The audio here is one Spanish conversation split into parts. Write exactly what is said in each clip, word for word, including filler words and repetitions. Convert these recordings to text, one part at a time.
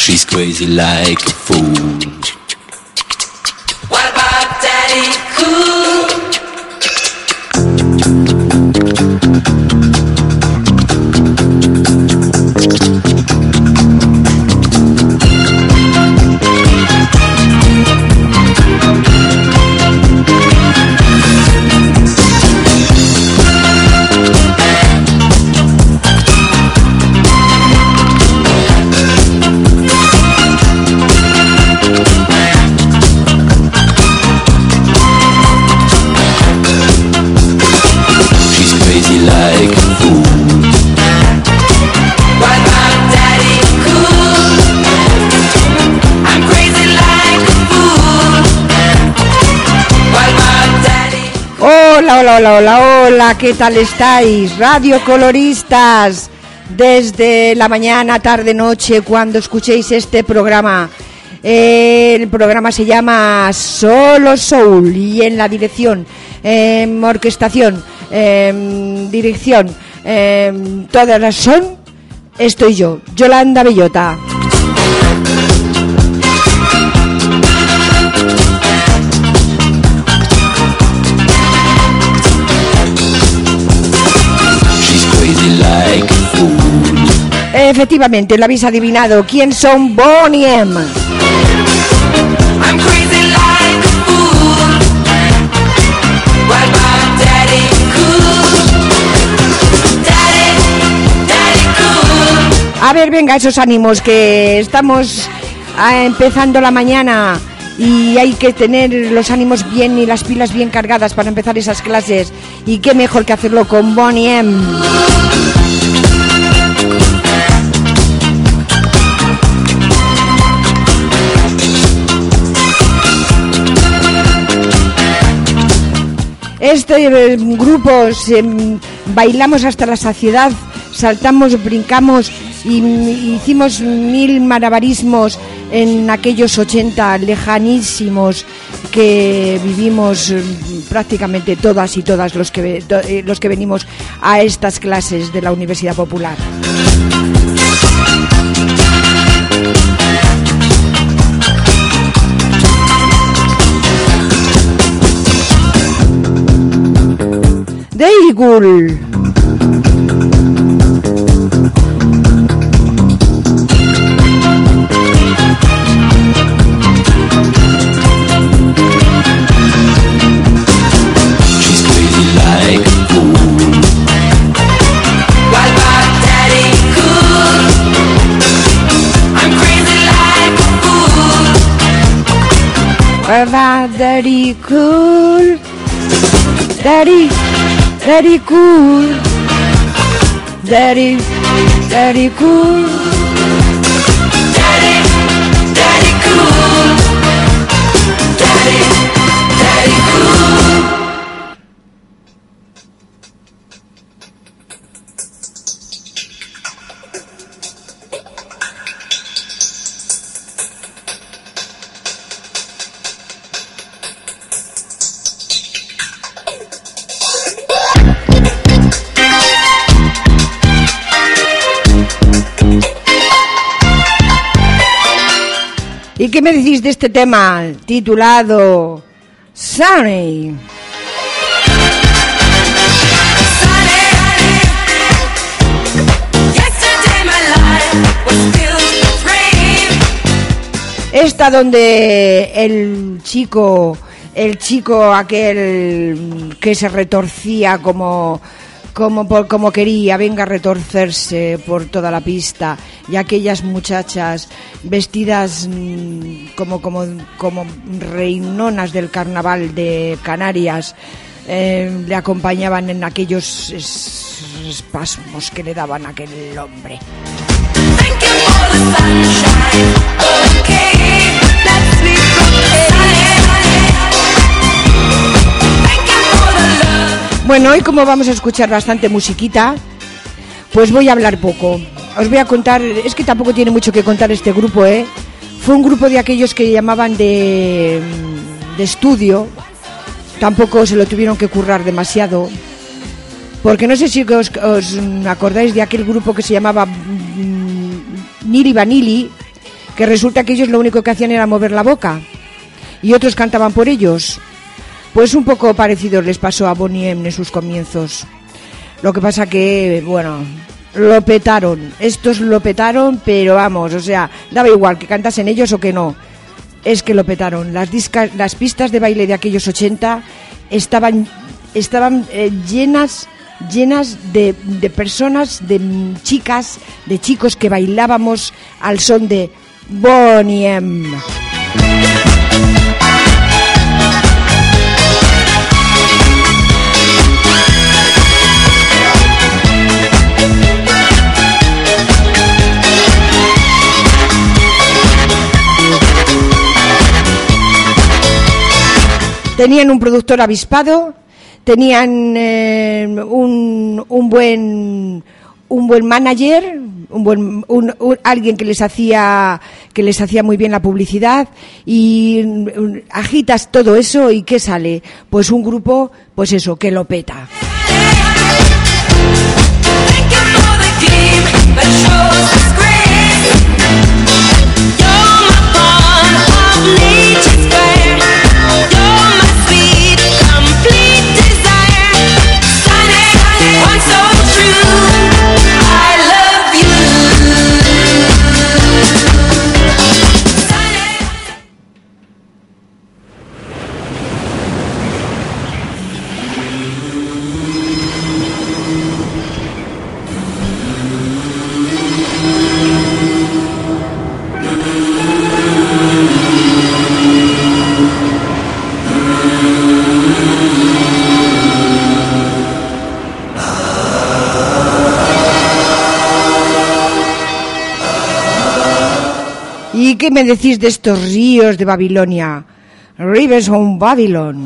She's crazy like a fool. What about Daddy Cool? Hola, hola, hola, hola, hola, ¿qué tal estáis? Radio Coloristas, desde la mañana, tarde, noche, cuando escuchéis este programa. Eh, el programa se llama Solo Soul y en la dirección, eh, orquestación, eh, dirección, eh, todas las son, estoy yo, Yolanda Bellota. Efectivamente, lo habéis adivinado. ¿Quién son Boney M? A ver, venga, esos ánimos, que estamos empezando la mañana y hay que tener los ánimos bien y las pilas bien cargadas para empezar esas clases. Y qué mejor que hacerlo con Boney M. Este eh, grupo se, bailamos hasta la saciedad, saltamos, brincamos y, y hicimos mil malabarismos en aquellos ochenta lejanísimos que vivimos eh, prácticamente todas y todas los que, to, eh, los que venimos a estas clases de la Universidad Popular. Deigul. Daddy cool, daddy, daddy cool, daddy, daddy cool, daddy, daddy cool, daddy, daddy cool. ¿Y qué me decís de este tema titulado Sunny? Esta donde el chico, el chico aquel que se retorcía como... Como, por, como quería, venga a retorcerse por toda la pista, y aquellas muchachas vestidas mmm, como, como, como reinonas del carnaval de Canarias eh, le acompañaban en aquellos es, espasmos que le daban a aquel hombre. Bueno, hoy como vamos a escuchar bastante musiquita, pues voy a hablar poco. Os voy a contar, es que tampoco tiene mucho que contar este grupo, ¿eh? Fue un grupo de aquellos que llamaban de, de estudio, tampoco se lo tuvieron que currar demasiado, porque no sé si os, os acordáis de aquel grupo que se llamaba Nili Vanilli, que resulta que ellos lo único que hacían era mover la boca y otros cantaban por ellos. Pues un poco parecido les pasó a Boney M en sus comienzos. Lo que pasa que, bueno, lo petaron. Estos lo petaron, pero vamos, o sea, daba igual que cantasen ellos o que no. Es que lo petaron. Las discas, las pistas de baile de aquellos ochenta estaban, estaban eh, llenas, llenas de, de personas, de chicas, de chicos que bailábamos al son de Boney M. Tenían un productor avispado, tenían eh, un, un buen un buen manager, un buen un, un, alguien que les hacía que les hacía muy bien la publicidad y um, agitas todo eso y ¿qué sale? Pues un grupo, pues eso, que lo peta. ¿Y qué me decís de estos ríos de Babilonia? Rivers of Babylon.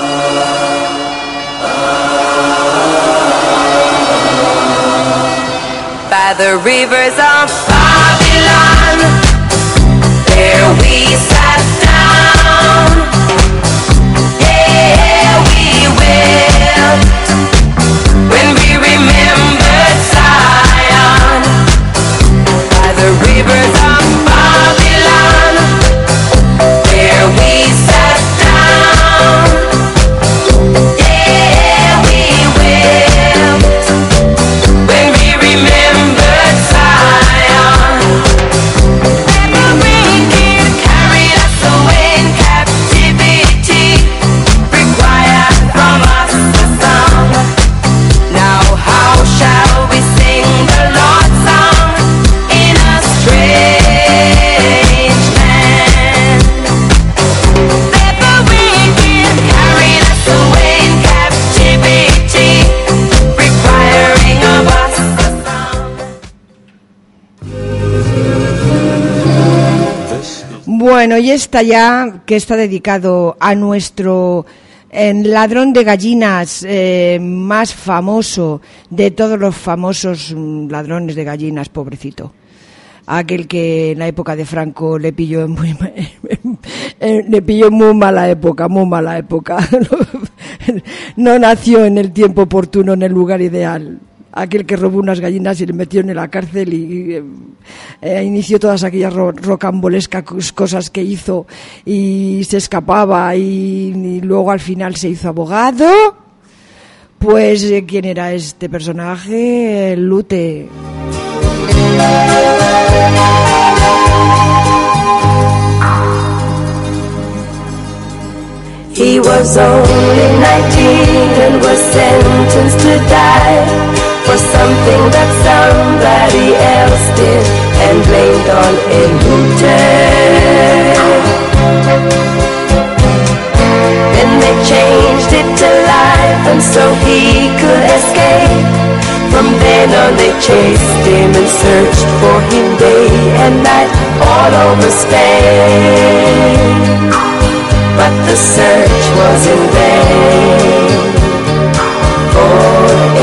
By the rivers of Babylon, there we sat down. Yeah, we will, when we remembered Zion. By the rivers of Babylon, there we sat down. Yeah, we will, when we remembered Zion. Every wind carried us away in captivity, required from us a song. Now how shall we sing the Lord's song in a strange land? Every wind carried us away in captivity, requiring of us a song. Bueno, y esta ya, que está dedicado a nuestro eh, ladrón de gallinas eh, más famoso de todos los famosos mm, ladrones de gallinas, pobrecito. Aquel que en la época de Franco le pilló en muy, eh, le pilló muy mala época, muy mala época. No nació en el tiempo oportuno, en el lugar ideal. Aquel que robó unas gallinas y le metió en la cárcel y eh, eh, inició todas aquellas ro- rocambolescas cosas que hizo y se escapaba y, y luego al final se hizo abogado. Pues, eh, ¿quién era este personaje? Lute. He was only nineteen and was sentenced to die for something that somebody else did and blamed on a looter. Then they changed it to life and so he could escape. From then on they chased him and searched for him day and night all over Spain. But the search was in vain for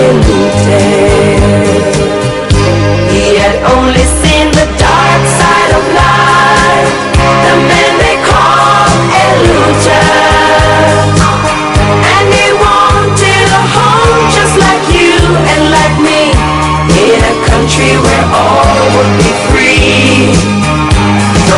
Elute. He had only seen the dark side of life, the man they called Elute. And he wanted a home just like you and like me, in a country where all would be free. No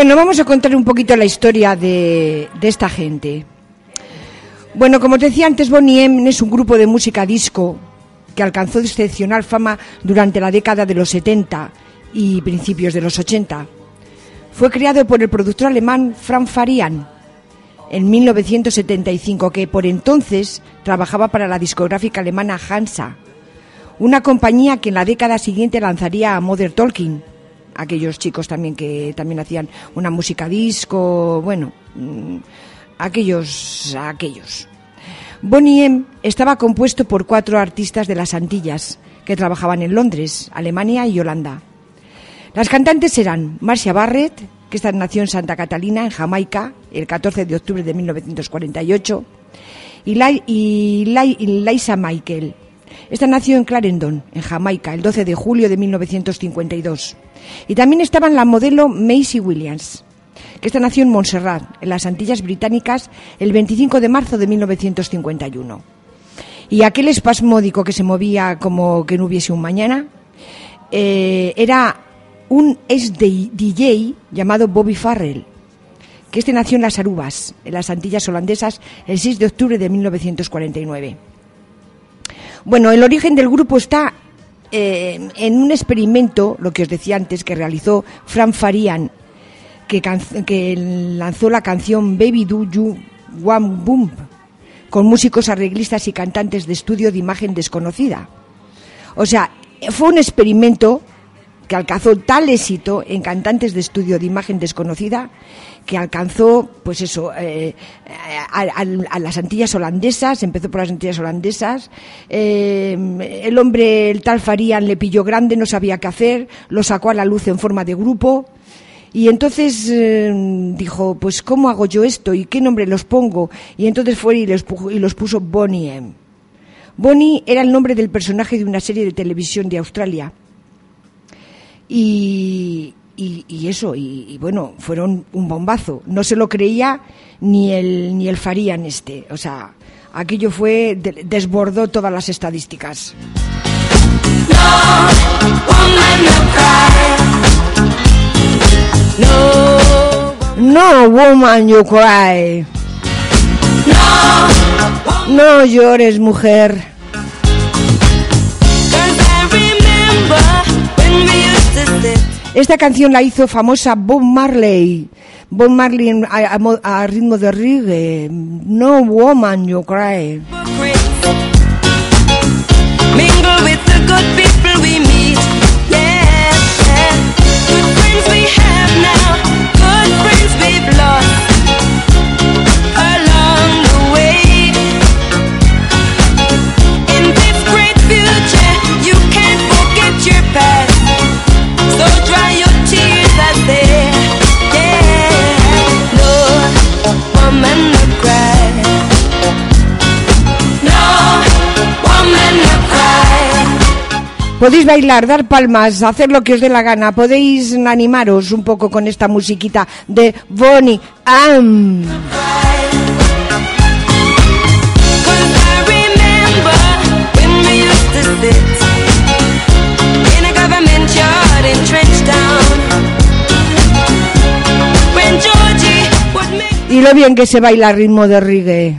Bueno, vamos a contar un poquito la historia de, de esta gente. Bueno, como te decía antes, Boney M es un grupo de música disco que alcanzó excepcional fama durante la década de los setenta y principios de los ochenta. Fue creado por el productor alemán Frank Farian en mil novecientos setenta y cinco, que por entonces trabajaba para la discográfica alemana Hansa, una compañía que en la década siguiente lanzaría a Modern Talking, aquellos chicos también que también hacían una música disco, bueno, aquellos, aquellos. Boney M estaba compuesto por cuatro artistas de las Antillas que trabajaban en Londres, Alemania y Holanda. Las cantantes eran Marcia Barrett, que esta nació en Santa Catalina, en Jamaica, el catorce de octubre de mil novecientos cuarenta y ocho, y, La- y, La- y Liza Michael. Esta nació en Clarendon, en Jamaica, el doce de julio de mil novecientos cincuenta y dos. Y también estaban la modelo Maisie Williams, que esta nació en Montserrat, en las Antillas Británicas, el veinticinco de marzo de mil novecientos cincuenta y uno. Y aquel espasmódico que se movía como que no hubiese un mañana, eh, era un ex D J llamado Bobby Farrell, que este nació en las Arubas, en las Antillas holandesas, el seis de octubre de mil novecientos cuarenta y nueve. Bueno, el origen del grupo está eh, en un experimento, lo que os decía antes, que realizó Frank Farian, que, can- que lanzó la canción Baby Do You Want Boom, con músicos arreglistas y cantantes de estudio de imagen desconocida. O sea, fue un experimento que alcanzó tal éxito en cantantes de estudio de imagen desconocida que alcanzó, pues eso, eh, a, a, a las Antillas holandesas, empezó por las Antillas holandesas, eh, el hombre, el tal Farian, le pilló grande, no sabía qué hacer, lo sacó a la luz en forma de grupo, y entonces eh, dijo, pues ¿cómo hago yo esto? ¿Y qué nombre los pongo? Y entonces fue y, les puso, y los puso Boney M. Boney era el nombre del personaje de una serie de televisión de Australia. Y, y, y eso, y, y bueno, fueron un bombazo. No se lo creía ni el ni el Farian este. O sea, aquello fue, de, desbordó todas las estadísticas. No, woman, you cry. No llores, mujer. Esta canción la hizo famosa Bob Marley. Bob Marley a, a, a ritmo de reggae. No woman you cry. Mingle with the good people we meet. Yeah, yeah. Good friends we have now. Good friends we've lost along the way. In this great future, you can't forget your past. So dry your tears out there, yeah. No woman no cry. No woman no cry. Podéis bailar, dar palmas, hacer lo que os dé la gana. Podéis animaros un poco con esta musiquita de Boney M. Y lo bien que se baila a ritmo de reggae.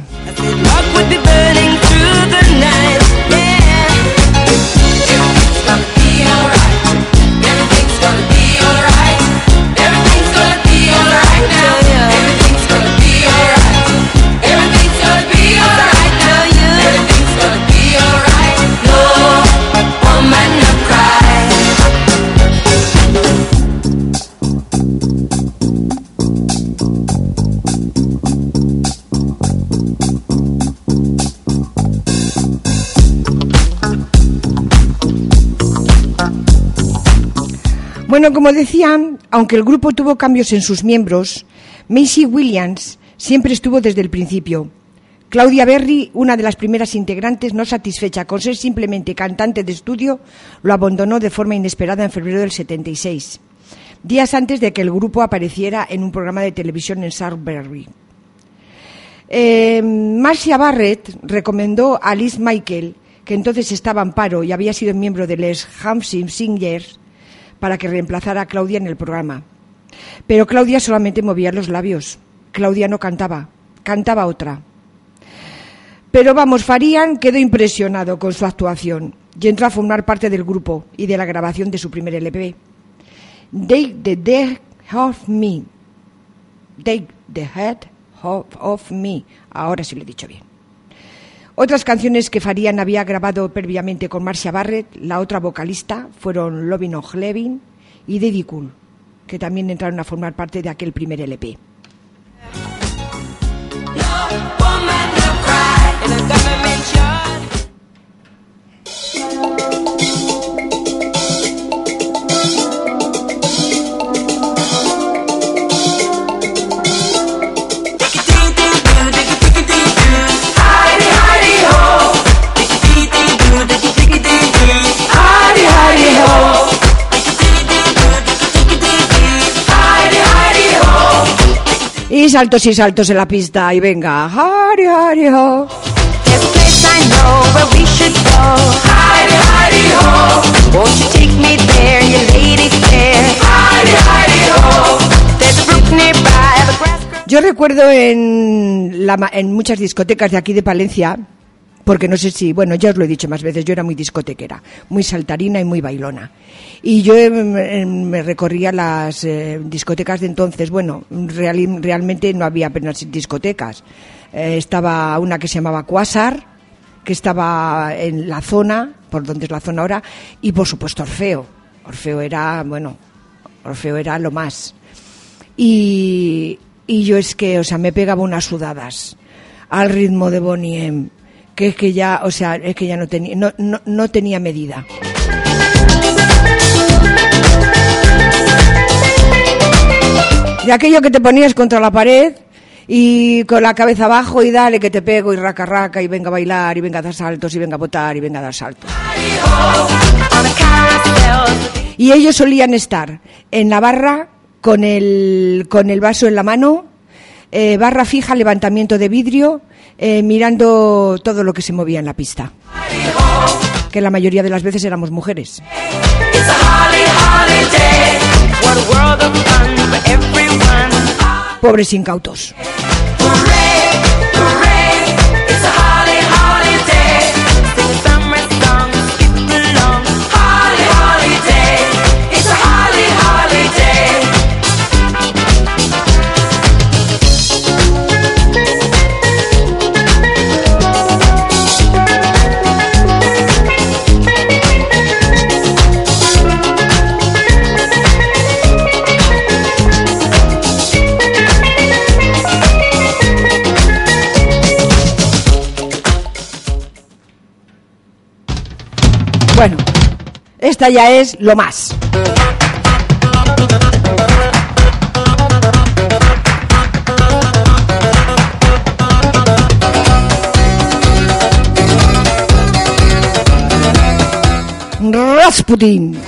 Bueno, como decía, aunque el grupo tuvo cambios en sus miembros, Maisie Williams siempre estuvo desde el principio. Claudia Berry, una de las primeras integrantes, no satisfecha con ser simplemente cantante de estudio, lo abandonó de forma inesperada en febrero del setenta y seis, días antes de que el grupo apareciera en un programa de televisión en Sudbury. Eh, Marcia Barrett recomendó a Liz Michael, que entonces estaba en paro y había sido miembro de Les Hampshire Singers, para que reemplazara a Claudia en el programa. Pero Claudia solamente movía los labios. Claudia no cantaba, cantaba otra. Pero vamos, Farian quedó impresionado con su actuación y entró a formar parte del grupo y de la grabación de su primer L P. Take the Dead of Me. Take the Head of Me. Ahora sí lo he dicho bien. Otras canciones que Farian había grabado previamente con Marcia Barrett, la otra vocalista, fueron Lovin' of Levin y Daddy Cool, que también entraron a formar parte de aquel primer L P. Y saltos y saltos en la pista y venga, Hari Hari Ho. Yo recuerdo en, la, en muchas discotecas de aquí de Palencia, porque no sé si, bueno, ya os lo he dicho más veces, yo era muy discotequera, muy saltarina y muy bailona. Y yo eh, me recorría las eh, discotecas de entonces. Bueno, real, realmente no había apenas discotecas. Eh, estaba una que se llamaba Quasar, que estaba en la zona, por donde es la zona ahora, y por supuesto Orfeo. Orfeo era, bueno, Orfeo era lo más. Y, y yo es que, o sea, me pegaba unas sudadas al ritmo de Boney M, que es que ya, o sea, es que ya no tenía, no, no, no tenía medida. De aquello que te ponías contra la pared y con la cabeza abajo y dale que te pego y raca raca y venga a bailar y venga a dar saltos y venga a botar y venga a dar saltos. Y ellos solían estar en la barra con el, con el vaso en la mano, eh, barra fija, levantamiento de vidrio, eh, mirando todo lo que se movía en la pista. Que la mayoría de las veces éramos mujeres. Pobres incautos. Bueno, esta ya es lo más. Rasputin.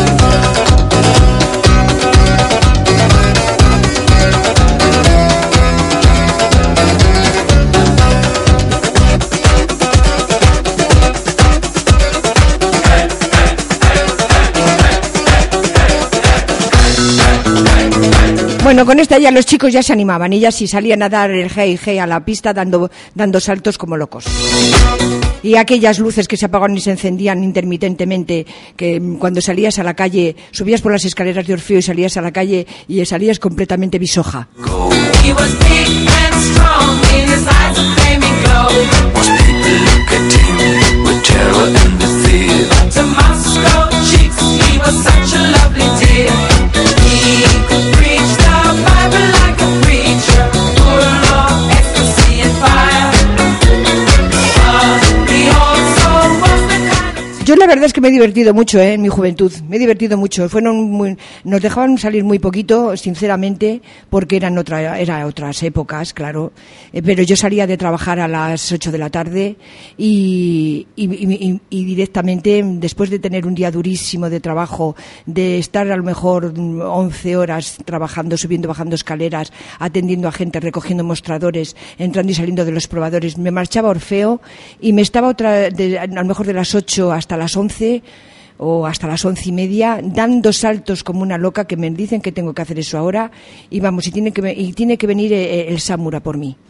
Bueno, con esta ya los chicos ya se animaban y ya sí salían a dar el hey hey a la pista dando, dando saltos como locos. Y aquellas luces que se apagaban y se encendían intermitentemente, que cuando salías a la calle, subías por las escaleras de Orfeo y salías a la calle y salías completamente bisoja. Yo la verdad es que me he divertido mucho, ¿eh? En mi juventud, me he divertido mucho. Fueron muy, nos dejaban salir muy poquito, sinceramente, porque eran otra, eran otras épocas, claro. Eh, pero yo salía de trabajar a las ocho de la tarde y, y, y, y directamente, después de tener un día durísimo de trabajo, de estar a lo mejor once horas trabajando, subiendo, bajando escaleras, atendiendo a gente, recogiendo mostradores, entrando y saliendo de los probadores, me marchaba a Orfeo y me estaba otra, de, a lo mejor de las ocho hasta las once, o hasta las once y media, dando saltos como una loca, que me dicen que tengo que hacer eso ahora, y vamos, y tiene que, y tiene que venir el, el Samura por mí.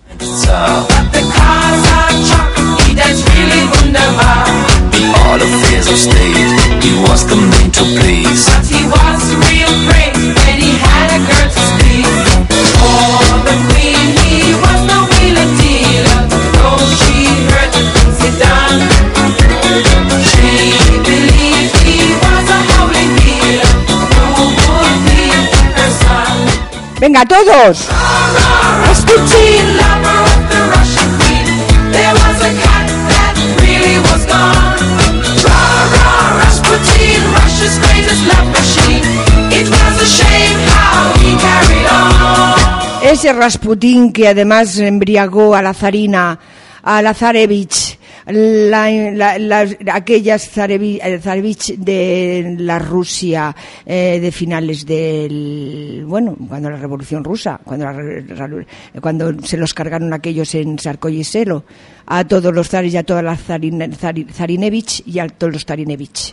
All affairs of state, he was the man to please. But he was real great when he had a girl to please. For the queen, he was no wheeler dealer. Though she heard the things he done, she believed he was a howling dealer who would be her son. ¡Venga, todos! Rasputin, lover of the Russian queen. There was a cat that really was gone. Rasputin, Russia's greatest love machine. It was a shame how he carried on. Ese Rasputín que además embriagó a la zarina, a la zarevich, la, la, la, aquellas zarevich, zarevich de la Rusia eh, de finales del, bueno, cuando la Revolución Rusa, cuando, la, cuando se los cargaron aquellos en Sarkoyiselo, a todos los zares y a todas las zarine, zar, zarinevich y a todos los zarinevich.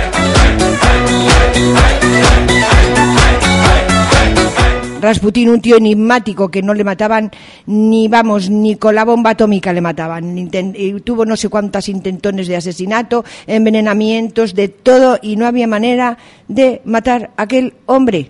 Rasputín, un tío enigmático que no le mataban ni, vamos, ni con la bomba atómica le mataban. Intent- y tuvo no sé cuántas intentones de asesinato, envenenamientos, de todo, y no había manera de matar a aquel hombre.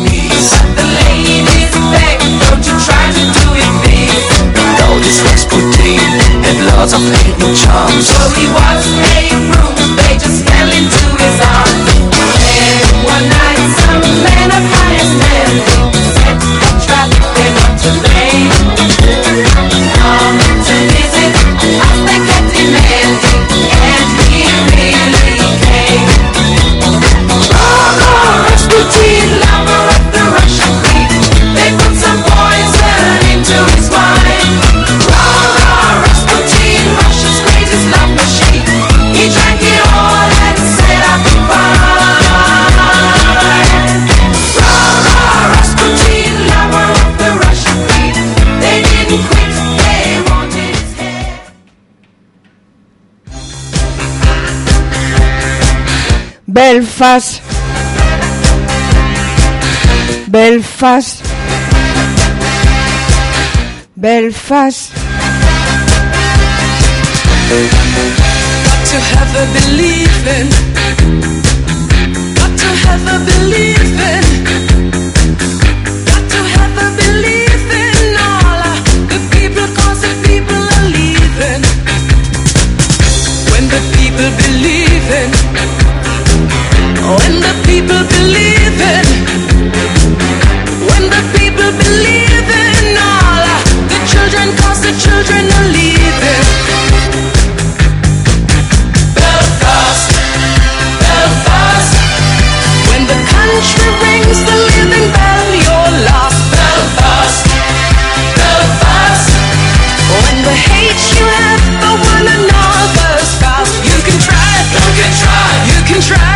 Belfast, Belfast, Belfast. Got to have a believing, got to have a believing, got to have a believing all of the people, cause the people are leaving. When the people believe in, when the people believe in, when the people believe in all of the children, cause the children are leaving. Belfast, Belfast, when the country rings the living bell, you're lost. Belfast, Belfast, when the hate you have for one another's past, you can try, you can try, you can try.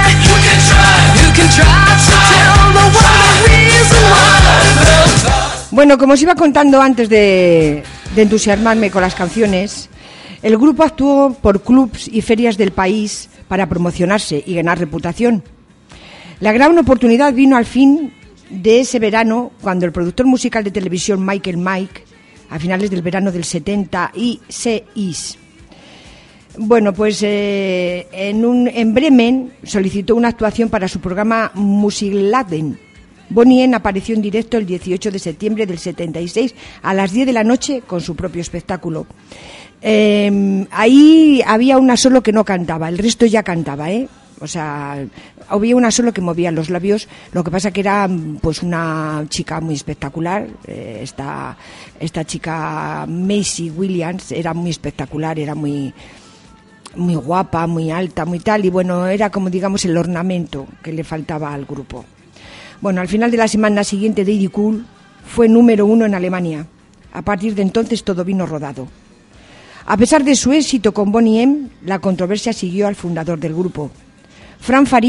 Bueno, como os iba contando antes de, de entusiasmarme con las canciones, el grupo actuó por clubs y ferias del país para promocionarse y ganar reputación. La gran oportunidad vino al fin de ese verano, cuando el productor musical de televisión Michael Mike, a finales del verano del setenta y seis, bueno, pues eh, en, un, en Bremen solicitó una actuación para su programa Musikladen. Bonnie M apareció en directo el dieciocho de septiembre del setenta y seis a las diez de la noche con su propio espectáculo. Eh, ahí había una solo que no cantaba, el resto ya cantaba, ¿eh? O sea, había una solo que movía los labios. Lo que pasa que era pues una chica muy espectacular. Eh, esta, esta chica Maisie Williams era muy espectacular, era muy... muy guapa, muy alta, muy tal, y bueno, era como digamos el ornamento que le faltaba al grupo. Bueno, al final de la semana siguiente, Daddy Cool fue número uno en Alemania. A partir de entonces todo vino rodado. A pesar de su éxito con Bonnie M, la controversia siguió al fundador del grupo. Fran Farian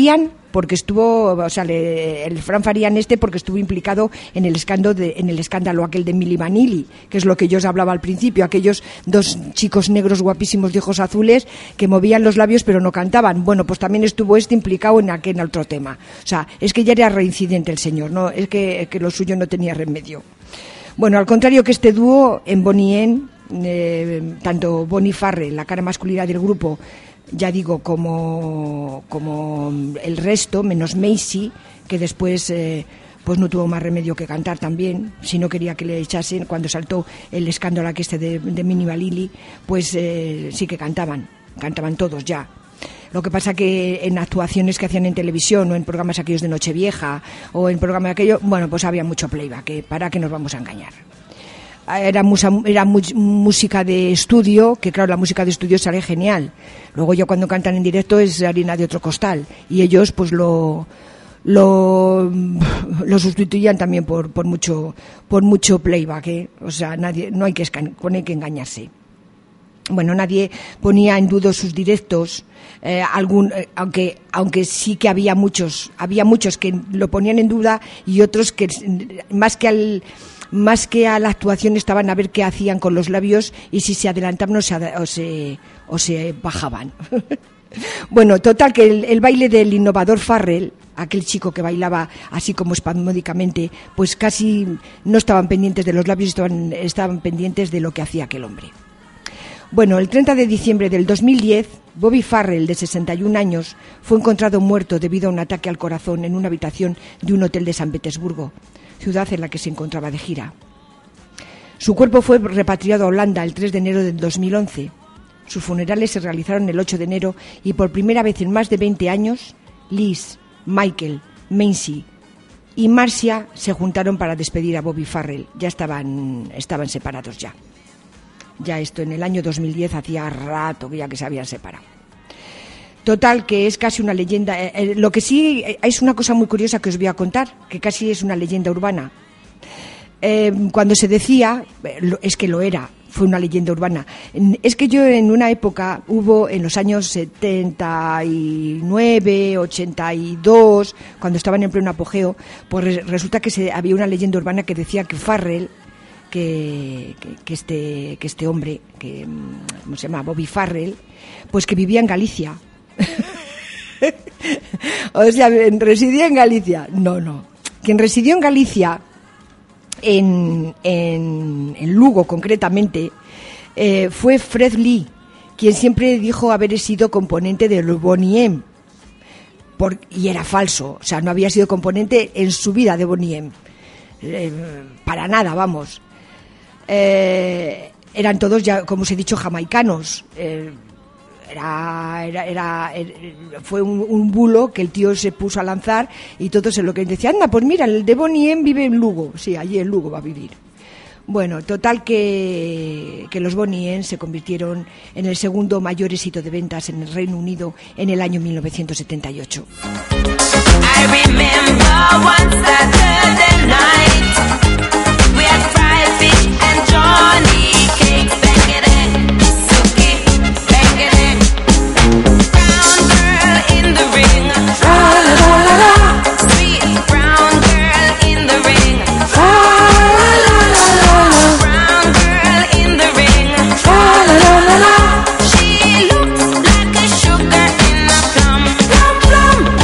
porque estuvo, o sea, le, el Fran Farian este porque estuvo implicado en el escándalo de, en el escándalo aquel de Milli Vanilli, que es lo que yo os hablaba al principio, aquellos dos chicos negros guapísimos de ojos azules que movían los labios pero no cantaban. Bueno, pues también estuvo este implicado en aquel otro tema. O sea, es que ya era reincidente el señor, no, es que, que lo suyo no tenía remedio. Bueno, al contrario que este dúo, en Bonnie M, eh, tanto Bonnie Farrell, la cara masculina del grupo, ya digo, como, como el resto, menos Macy, que después eh, pues no tuvo más remedio que cantar también, si no quería que le echasen, cuando saltó el escándalo aquí este de, de Milli Vanilli, pues eh, sí que cantaban, cantaban todos ya. Lo que pasa que en actuaciones que hacían en televisión o en programas aquellos de Nochevieja o en programas aquello, bueno, pues había mucho playback, que para que nos vamos a engañar. Era, musa, era mu, música de estudio, que claro, la música de estudio sale genial. Luego ya cuando cantan en directo es harina de otro costal. Y ellos pues lo lo, lo sustituían también por, por mucho por mucho playback, ¿eh? O sea, nadie, no hay que, no hay que engañarse. Bueno, nadie ponía en duda sus directos, eh, algún, eh, aunque aunque sí que había muchos, había muchos que lo ponían en duda y otros que más que al más que a la actuación estaban a ver qué hacían con los labios y si se adelantaban o se, o se, o se bajaban. Bueno, total que el, el baile del innovador Farrell, aquel chico que bailaba así como espasmódicamente, pues casi no estaban pendientes de los labios, estaban, estaban pendientes de lo que hacía aquel hombre. Bueno, el treinta de diciembre del dos mil diez, Bobby Farrell, de sesenta y un años, fue encontrado muerto debido a un ataque al corazón en una habitación de un hotel de San Petersburgo, ciudad en la que se encontraba de gira. Su cuerpo fue repatriado a Holanda el tres de enero del dos mil once. Sus funerales se realizaron el ocho de enero y por primera vez en más de veinte años, Liz, Michael, Macy y Marcia se juntaron para despedir a Bobby Farrell. Ya estaban, estaban separados ya. Ya esto en el año dos mil diez hacía rato que ya que se habían separado. Total, que es casi una leyenda. Eh, eh, lo que sí eh, es una cosa muy curiosa que os voy a contar, que casi es una leyenda urbana. Eh, cuando se decía, eh, lo, es que lo era, fue una leyenda urbana. Es que yo en una época hubo, en los años setenta y nueve, ochenta y dos, cuando estaban en pleno apogeo, pues resulta que se, había una leyenda urbana que decía que Farrell, Que, que, que este que este hombre, que ¿cómo se llama? Bobby Farrell, pues que vivía en Galicia. O sea, residía en Galicia. No, no. Quien residió en Galicia, en, en, en Lugo concretamente, eh, fue Fred Lee, quien siempre dijo haber sido componente de Bonnie M. Por, y era falso. O sea, no había sido componente en su vida de Bonnie M. Eh, para nada, vamos. Eh, eran todos, ya como os he dicho, jamaicanos. Eh, era, era, era, era fue un, un bulo que el tío se puso a lanzar y todos en lo que decían, anda, pues mira, el de Bonnie M vive en Lugo. Sí, allí en Lugo va a vivir. Bueno, total que, que los Bonnie M se convirtieron en el segundo mayor éxito de ventas en el Reino Unido en el año mil novecientos setenta y ocho. I remember one Saturday night, we had fried fish and Johnny cakes, bang it in, Suki, bang it in, brown girl in the ring, la la la la, sweet brown girl in the ring, la la la la, brown girl in the ring, la la la la, she looked like a sugar in a plum, plum plum.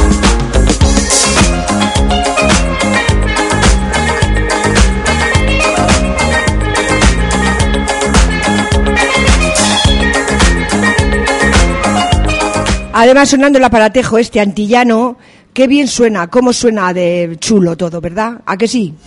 Además, sonando el aparatejo este antillano, qué bien suena, cómo suena de chulo todo, ¿verdad? ¿A que sí?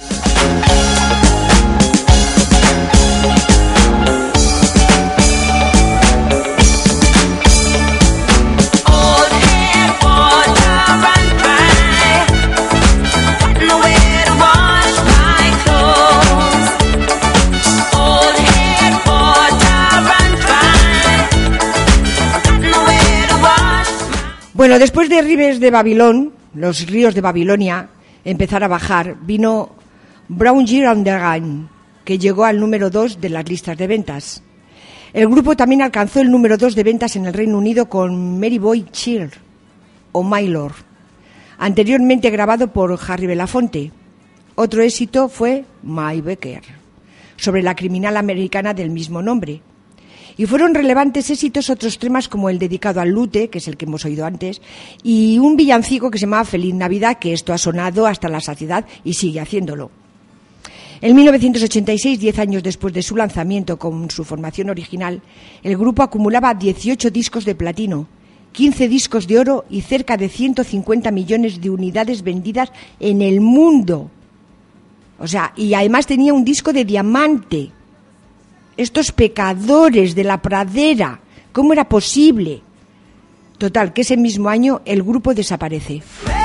Bueno, después de Rivers de Babilón, los ríos de Babilonia, empezar a bajar, vino Brown Year on the Rhine, que llegó al número dos de las listas de ventas. El grupo también alcanzó el número dos de ventas en el Reino Unido con Mary Boy Cheer o My Lord. anteriormente grabado por Harry Belafonte. Otro éxito fue My Becker, sobre la criminal americana del mismo nombre. Y fueron relevantes éxitos otros temas como el dedicado al lute, que es el que hemos oído antes, y un villancico que se llamaba Feliz Navidad, que esto ha sonado hasta la saciedad y sigue haciéndolo. En mil novecientos ochenta y seis, diez años después de su lanzamiento con su formación original, el grupo acumulaba dieciocho discos de platino, quince discos de oro y cerca de ciento cincuenta millones de unidades vendidas en el mundo. O sea, y además tenía un disco de diamante. Estos pecadores de la pradera, ¿cómo era posible? Total, que ese mismo año el grupo desaparece.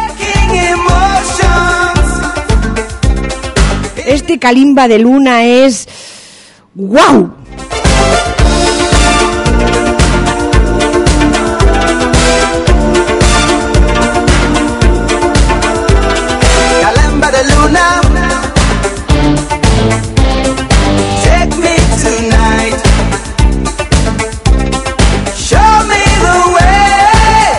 Este Kalimba de Luna es ¡guau! Kalimba de Luna, take me tonight, show me the way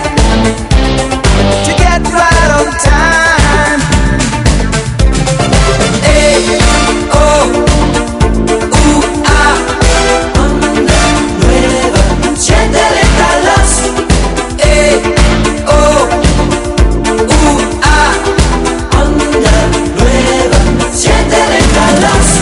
to get right on time. Hey, oh, uh, ah, onda nueva, siéntele calas. Hey, oh, uh, ah, onda nueva, siéntele calas.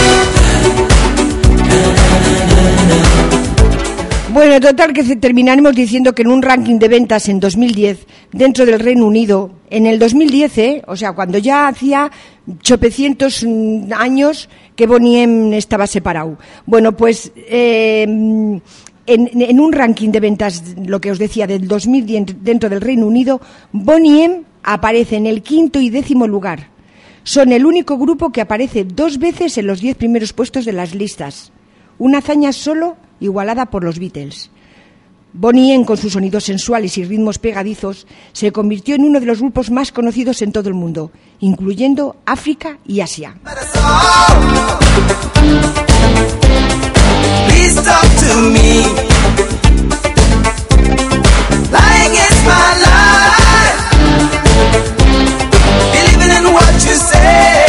Bueno, total que terminaremos diciendo que en un ranking de ventas en dos mil diez dentro del Reino Unido, en el dos mil diez, ¿eh? O sea, cuando ya hacía chopecientos años que Boney M estaba separado. Bueno, pues eh, en, en un ranking de ventas, lo que os decía, del dos mil diez dentro del Reino Unido, Boney M aparece en el quinto y décimo lugar. Son el único grupo que aparece dos veces en los diez primeros puestos de las listas. Una hazaña solo igualada por los Beatles. Boney M, con sus sonidos sensuales y ritmos pegadizos, se convirtió en uno de los grupos más conocidos en todo el mundo, incluyendo África y Asia. Please talk to me. Lying is my life. Believing in what you say.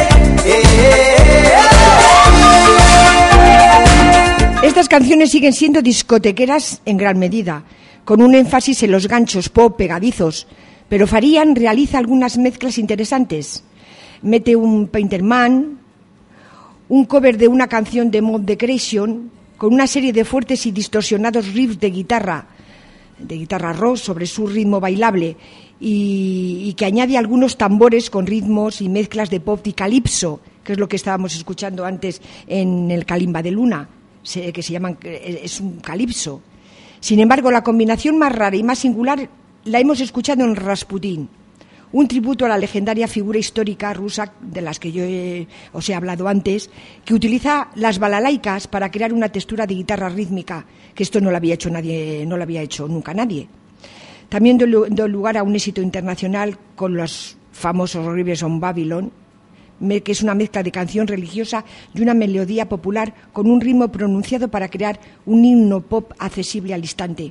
Estas canciones siguen siendo discotequeras en gran medida, con un énfasis en los ganchos pop pegadizos, pero Farian realiza algunas mezclas interesantes. Mete un Painterman, un cover de una canción de Mob the Creation, con una serie de fuertes y distorsionados riffs de guitarra, de guitarra rock sobre su ritmo bailable, y, y que añade algunos tambores con ritmos y mezclas de pop y calipso, que es lo que estábamos escuchando antes en el Kalimba de Luna, que se llaman, es un calipso. Sin embargo, la combinación más rara y más singular la hemos escuchado en Rasputin, un tributo a la legendaria figura histórica rusa de las que yo he, os he hablado antes, que utiliza las balalaicas para crear una textura de guitarra rítmica, que esto no lo había hecho nadie, no lo había hecho nunca nadie. También dio lugar a un éxito internacional con los famosos Rivers on Babylon, que es una mezcla de canción religiosa y una melodía popular con un ritmo pronunciado para crear un himno pop accesible al instante.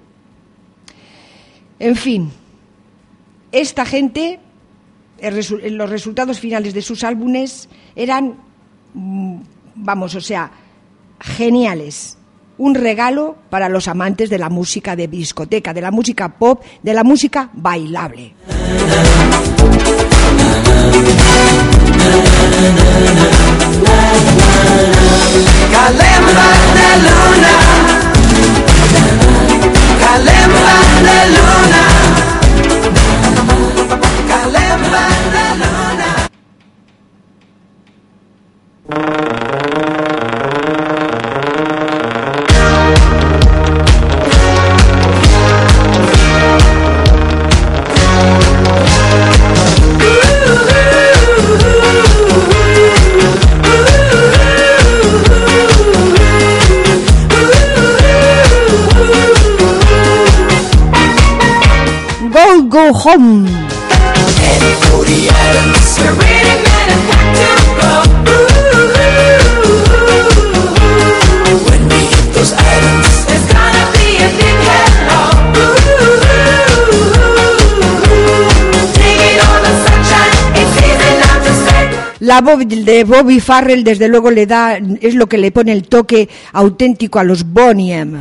En fin, esta gente, los resultados finales de sus álbumes eran, vamos, o sea, geniales. Un regalo para los amantes de la música de discoteca, de la música pop, de la música bailable. Kalimba de Luna, Kalimba de Luna, Kalimba de Luna. Go home. Heading for the islands. We're ready, men, and back to go. When we hit those islands, there's gonna be a big hello. La voz de Bobby Farrell desde luego le da, es lo que le pone el toque auténtico a los Boney M.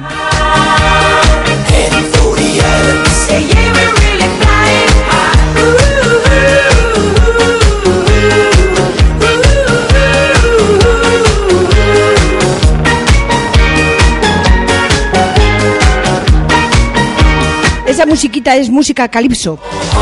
Esa musiquita es música calipso.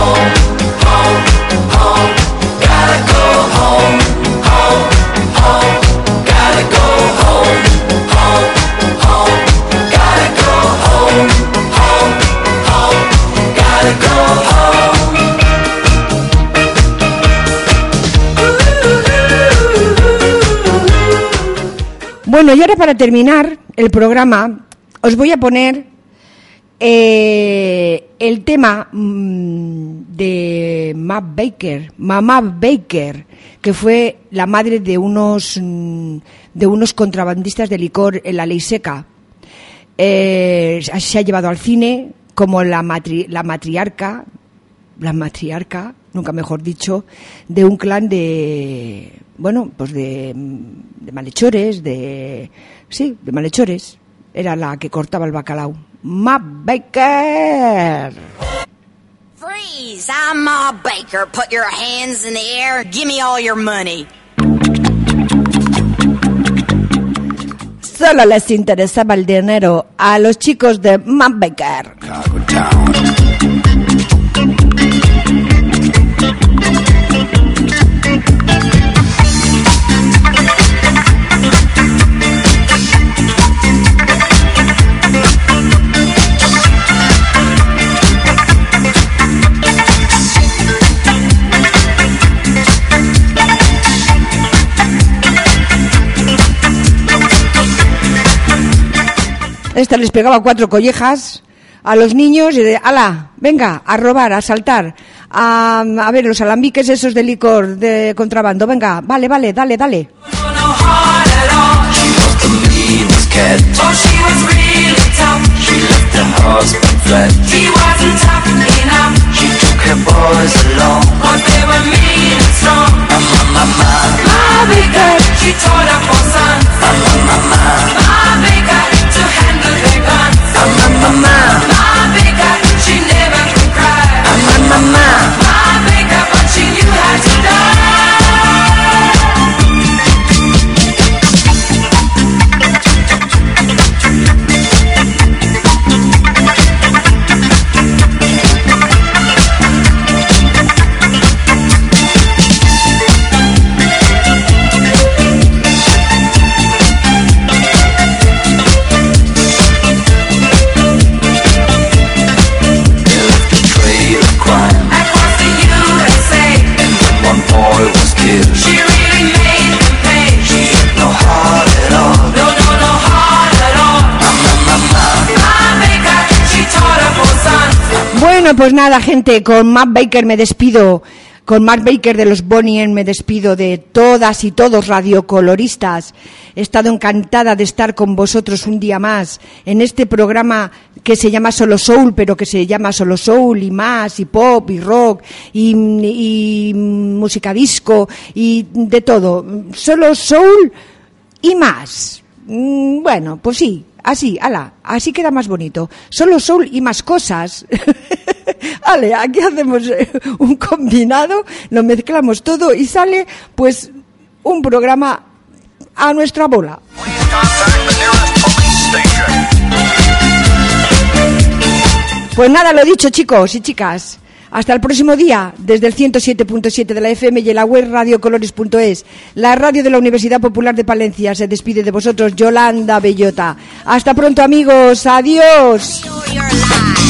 Bueno, y ahora para terminar el programa os voy a poner eh, el tema mmm, de Matt Baker, Mamá Baker, que fue la madre de unos mmm, de unos contrabandistas de licor en la ley seca. Eh, se ha llevado al cine como la, matri, la matriarca, la matriarca, nunca mejor dicho, de un clan de, bueno, pues de, de malhechores, de, sí, de malhechores. Era la que cortaba el bacalao. Ma Baker. Freeze! I'm Ma Baker. Put your hands in the air. Give me all your money. Solo les interesaba el dinero a los chicos de Ma Baker. Esta les pegaba cuatro collejas a los niños y de, ala, venga, a robar, a saltar, a, a ver, los alambiques esos de licor, de contrabando, venga, vale, vale, dale, dale. Mama, Ma Baker, she never could cry. Mama, Ma Baker, but she knew how to die. Bueno, pues nada, gente, con Matt Baker me despido, con Matt Baker de los Boney M me despido de todas y todos radiocoloristas. He estado encantada de estar con vosotros un día más en este programa que se llama Solo Soul, pero que se llama Solo Soul y más, y pop, y rock, y, y música disco, y de todo. Solo Soul y más. Bueno, pues sí. Así, ala, así queda más bonito. Solo soul y más cosas. Ale, aquí hacemos un combinado, lo mezclamos todo y sale, pues, un programa a nuestra bola. Pues nada, lo dicho, chicos y chicas. Hasta el próximo día, desde el ciento siete punto siete de la F M y en la web radiocolores punto es. La radio de la Universidad Popular de Palencia se despide de vosotros, Yolanda Bellota. Hasta pronto, amigos. Adiós.